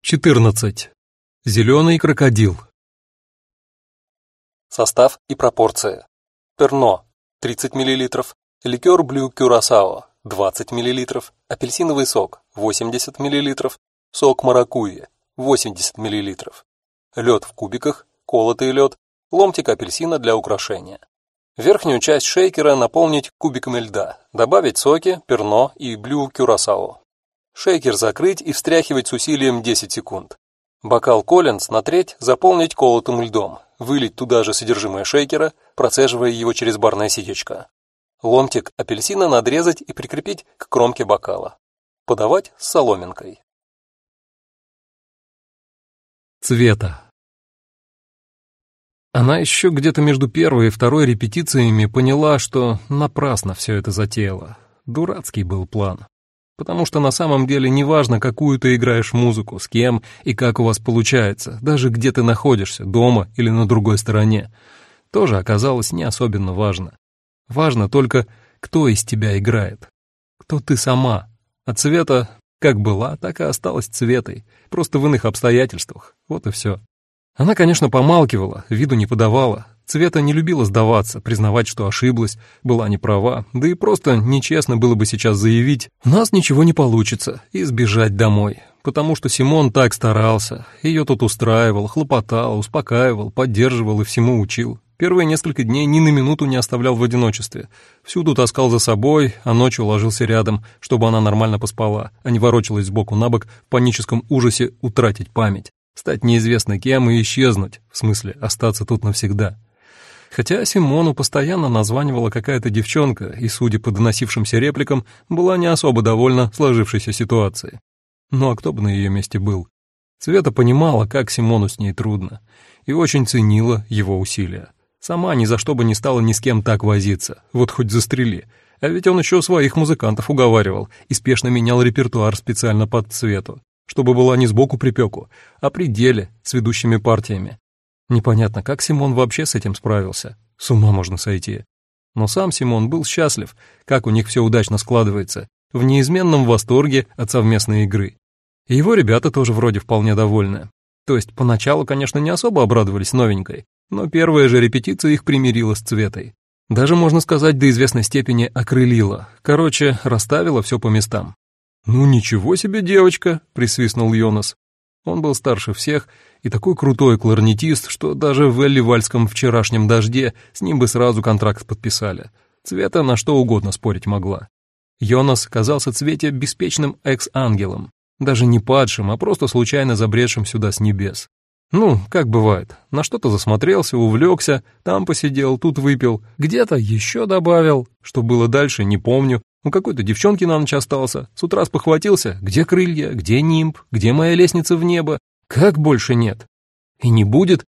14. Зеленый крокодил. Состав и пропорции. Перно 30 мл, ликер Блю Кюрасао 20 мл, апельсиновый сок 80 мл, сок маракуйи 80 мл, лед в кубиках, колотый лед, ломтик апельсина для украшения. Верхнюю часть шейкера наполнить кубиками льда, добавить соки, перно и Блю Кюрасао. Шейкер закрыть и встряхивать с усилием 10 секунд. Бокал Коллинз на треть заполнить колотым льдом, вылить туда же содержимое шейкера, процеживая его через барное ситечко. Ломтик апельсина надрезать и прикрепить к кромке бокала. Подавать с соломинкой. Цвета. Она еще где-то между первой и второй репетициями поняла, что напрасно все это затеяла. Дурацкий был план. Потому что на самом деле не важно, какую ты играешь музыку, с кем и как у вас получается, даже где ты находишься, дома или на другой стороне. Тоже оказалось не особенно важно. Важно только, кто из тебя играет, кто ты сама. А Цвета как была, так и осталась Цветой, просто в иных обстоятельствах, вот и все. Она, конечно, помалкивала, виду не подавала. Цвета не любила сдаваться, признавать, что ошиблась, была не права, да и просто нечестно было бы сейчас заявить «у нас ничего не получится» и сбежать домой, потому что Симон так старался, ее тут устраивал, хлопотал, успокаивал, поддерживал и всему учил. Первые несколько дней ни на минуту не оставлял в одиночестве, всюду таскал за собой, а ночью ложился рядом, чтобы она нормально поспала, а не ворочалась сбоку на бок в паническом ужасе утратить память, стать неизвестно кем и исчезнуть, в смысле остаться тут навсегда. Хотя Симону постоянно названивала какая-то девчонка и, судя по доносившимся репликам, была не особо довольна сложившейся ситуацией. Ну а кто бы на ее месте был? Цвета понимала, как Симону с ней трудно, и очень ценила его усилия. Сама ни за что бы не стала ни с кем так возиться, вот хоть застрели. А ведь он еще своих музыкантов уговаривал и спешно менял репертуар специально под Цвету, чтобы была не сбоку припеку, а при деле с ведущими партиями. Непонятно, как Симон вообще с этим справился. С ума можно сойти. Но сам Симон был счастлив, как у них все удачно складывается, в неизменном восторге от совместной игры. И его ребята тоже вроде вполне довольны. То есть поначалу, конечно, не особо обрадовались новенькой, но первая же репетиция их примирила с Цветой. Даже, можно сказать, до известной степени окрылила. Короче, расставила все по местам. «Ну ничего себе, девочка!» — присвистнул Йонас. Он был старше всех и такой крутой кларнетист, что даже в Элливальском вчерашнем дожде с ним бы сразу контракт подписали. Цвета на что угодно спорить могла. Йонас казался Цвете беспечным экс-ангелом, даже не падшим, а просто случайно забредшим сюда с небес. Ну, как бывает, на что-то засмотрелся, увлекся, там посидел, тут выпил, где-то еще добавил, что было дальше, не помню. У какой-то девчонки на ночь остался, с утра спохватился, где крылья, где нимб, где моя лестница в небо, как больше нет. И не будет,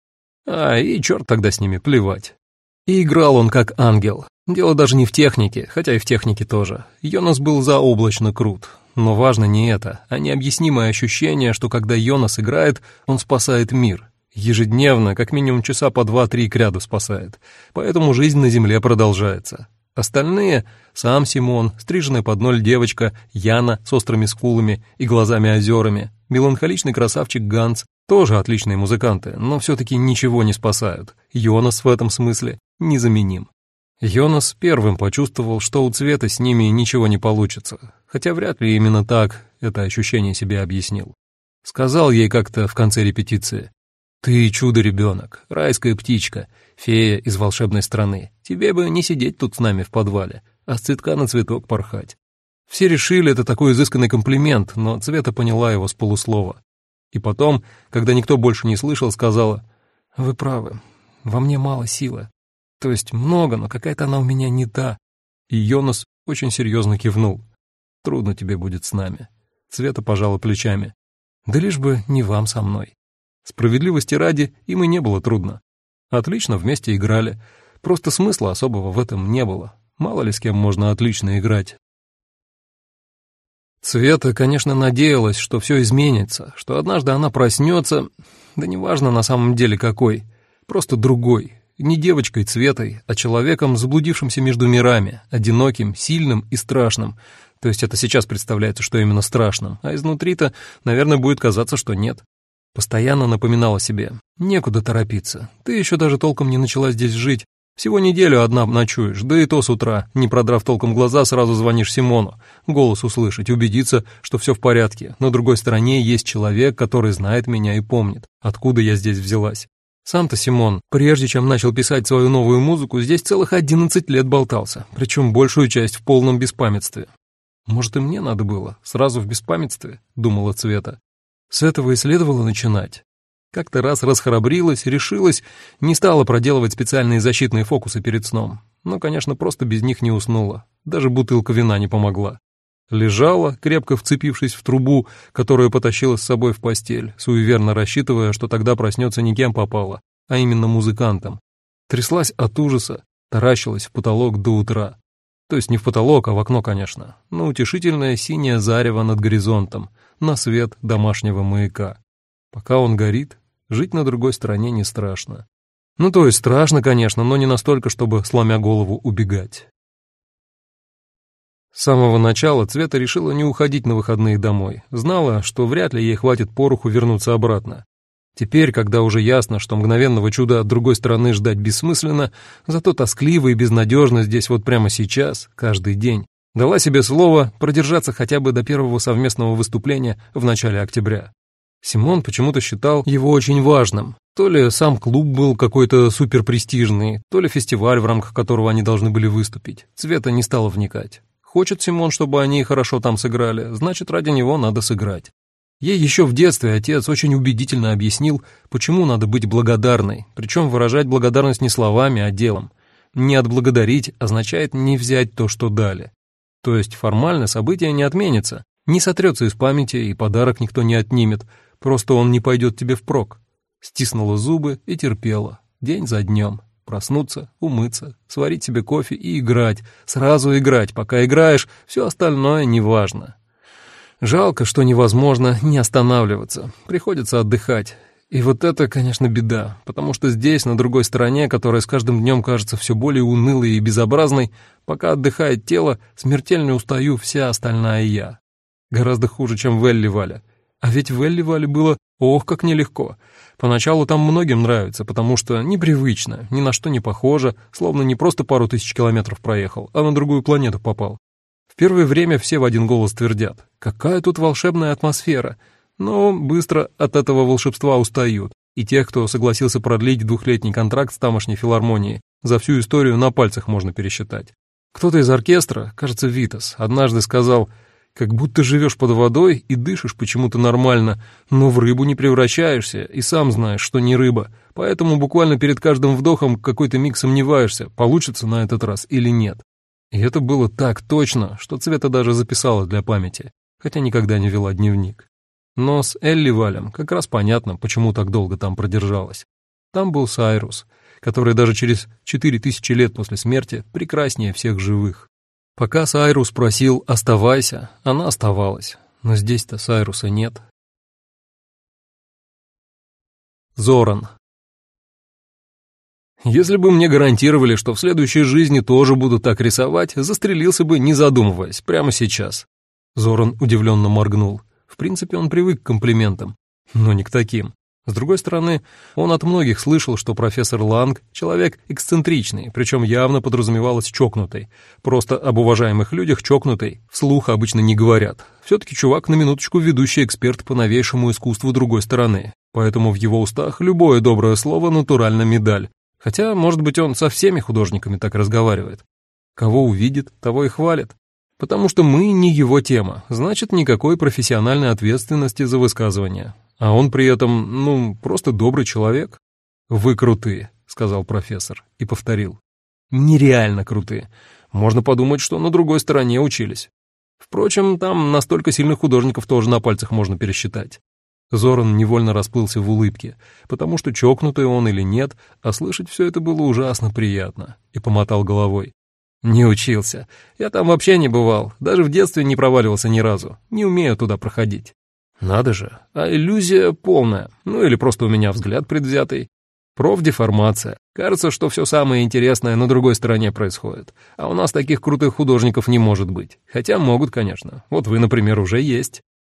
и черт тогда с ними, плевать. И играл он как ангел, дело даже не в технике, хотя и в технике тоже. Йонас был заоблачно крут, но важно не это, а необъяснимое ощущение, что когда Йонас играет, он спасает мир. Ежедневно, как минимум часа по 2-3 кряду спасает, поэтому жизнь на земле продолжается. Остальные — сам Симон, стриженная под ноль девочка Яна с острыми скулами и глазами-озерами, меланхоличный красавчик Ганс, тоже отличные музыканты, но все-таки ничего не спасают. Йонас в этом смысле незаменим. Йонас первым почувствовал, что у Цветы с ними ничего не получится, хотя вряд ли именно так это ощущение себе объяснил. Сказал ей как-то в конце репетиции: «Ты чудо-ребенок, райская птичка, фея из волшебной страны. Тебе бы не сидеть тут с нами в подвале, а с цветка на цветок порхать». Все решили, это такой изысканный комплимент, но Цвета поняла его с полуслова. И потом, когда никто больше не слышал, сказала: «Вы правы, во мне мало силы. То есть много, но какая-то она у меня не та». И Йонас очень серьезно кивнул. «Трудно тебе будет с нами». Цвета пожала плечами. «Да лишь бы не вам со мной». Справедливости ради, им и не было трудно. Отлично вместе играли, просто смысла особого в этом не было. Мало ли с кем можно отлично играть. Цвета, конечно, надеялась, что все изменится, что однажды она проснется, да неважно на самом деле какой, просто другой, не девочкой Цветой, а человеком, заблудившимся между мирами, одиноким, сильным и страшным, То есть это сейчас представляется, что именно страшным, а изнутри-то, наверное, будет казаться, что нет. Постоянно напоминала себе: некуда торопиться, ты еще даже толком не начала здесь жить. Всего неделю одна ночуешь, да и то с утра, не продрав толком глаза, сразу звонишь Симону, голос услышать, убедиться, что все в порядке. На другой стороне есть человек, который знает меня и помнит, откуда я здесь взялась. Сам-то Симон, прежде чем начал писать свою новую музыку, здесь целых 11 лет болтался, причем большую часть в полном беспамятстве. «Может, и мне надо было, сразу в беспамятстве?» — думала Цвета. С этого и следовало начинать. Как-то раз расхрабрилась, решилась, не стала проделывать специальные защитные фокусы перед сном. Но, конечно, просто без них не уснула. Даже бутылка вина не помогла. Лежала, крепко вцепившись в трубу, которую потащила с собой в постель, суеверно рассчитывая, что тогда проснется не кем попало, а именно музыкантом. Тряслась от ужаса, таращилась в потолок до утра. То есть не в потолок, а в окно, конечно, на утешительное синее зарево над горизонтом, на свет домашнего маяка. Пока он горит, жить на другой стороне не страшно. Ну, то есть страшно, конечно, но не настолько, чтобы, сломя голову, убегать. С самого начала Цвета решила не уходить на выходные домой. Знала, что вряд ли ей хватит пороху вернуться обратно. Теперь, когда уже ясно, что мгновенного чуда от другой стороны ждать бессмысленно, зато тоскливо и безнадежно здесь вот прямо сейчас, каждый день, дала себе слово продержаться хотя бы до первого совместного выступления в начале октября. Симон почему-то считал его очень важным. То ли сам клуб был какой-то суперпрестижный, то ли фестиваль, в рамках которого они должны были выступить. Цвета не стала вникать. Хочет Симон, чтобы они хорошо там сыграли, значит, ради него надо сыграть. Ей еще в детстве отец очень убедительно объяснил, почему надо быть благодарной, причем выражать благодарность не словами, а делом. Не отблагодарить означает не взять то, что дали. То есть формально событие не отменится, не сотрется из памяти и подарок никто не отнимет, просто он не пойдет тебе впрок. Стиснула зубы и терпела, день за днем. Проснуться, умыться, сварить себе кофе и играть, сразу играть, пока играешь, все остальное неважно. Жалко, что невозможно не останавливаться, приходится отдыхать. И вот это, конечно, беда, потому что здесь, на другой стороне, которая с каждым днем кажется все более унылой и безобразной, пока отдыхает тело, смертельно устаю вся остальная я. Гораздо хуже, чем в Элли-Вале. А ведь в Элли-Вале было ох, как нелегко. Поначалу там многим нравится, потому что непривычно, ни на что не похоже, словно не просто пару тысяч километров проехал, а на другую планету попал. В первое время все в один голос твердят: какая тут волшебная атмосфера, но быстро от этого волшебства устают, и тех, кто согласился продлить 2-летний контракт с тамошней филармонией, за всю историю на пальцах можно пересчитать. Кто-то из оркестра, кажется, Витас, однажды сказал: как будто живешь под водой и дышишь почему-то нормально, но в рыбу не превращаешься, и сам знаешь, что не рыба, поэтому буквально перед каждым вдохом какой-то миг сомневаешься, получится на этот раз или нет. И это было так точно, что Цвета даже записала для памяти, хотя никогда не вела дневник. Но с Элли-Валем как раз понятно, почему так долго там продержалась. Там был Сайрус, который даже через 4000 лет после смерти прекраснее всех живых. Пока Сайрус просил «оставайся», она оставалась, но здесь-то Сайруса нет. Зоран. Если бы мне гарантировали, что в следующей жизни тоже буду так рисовать, застрелился бы, не задумываясь, прямо сейчас. Зоран удивленно моргнул. В принципе, он привык к комплиментам, но не к таким. С другой стороны, он от многих слышал, что профессор Ланг — человек эксцентричный, причем явно подразумевалось чокнутый. Просто об уважаемых людях чокнутый вслух обычно не говорят. Все-таки чувак на минуточку ведущий эксперт по новейшему искусству другой стороны, поэтому в его устах любое доброе слово — натурально медаль. Хотя, может быть, он со всеми художниками так разговаривает. Кого увидит, того и хвалит. Потому что мы не его тема, значит, никакой профессиональной ответственности за высказывание. А он при этом, просто добрый человек. «Вы крутые», — сказал профессор и повторил. «Нереально крутые. Можно подумать, что на другой стороне учились. Впрочем, там настолько сильных художников тоже на пальцах можно пересчитать». Зоран невольно расплылся в улыбке, потому что чокнутый он или нет, а слышать все это было ужасно приятно, и помотал головой. «Не учился. Я там вообще не бывал, даже в детстве не проваливался ни разу, не умею туда проходить». «Надо же, а иллюзия полная, или просто у меня взгляд предвзятый. Профдеформация. Кажется, что все самое интересное на другой стороне происходит. А у нас таких крутых художников не может быть. Хотя могут, конечно. Вот вы, например, уже есть.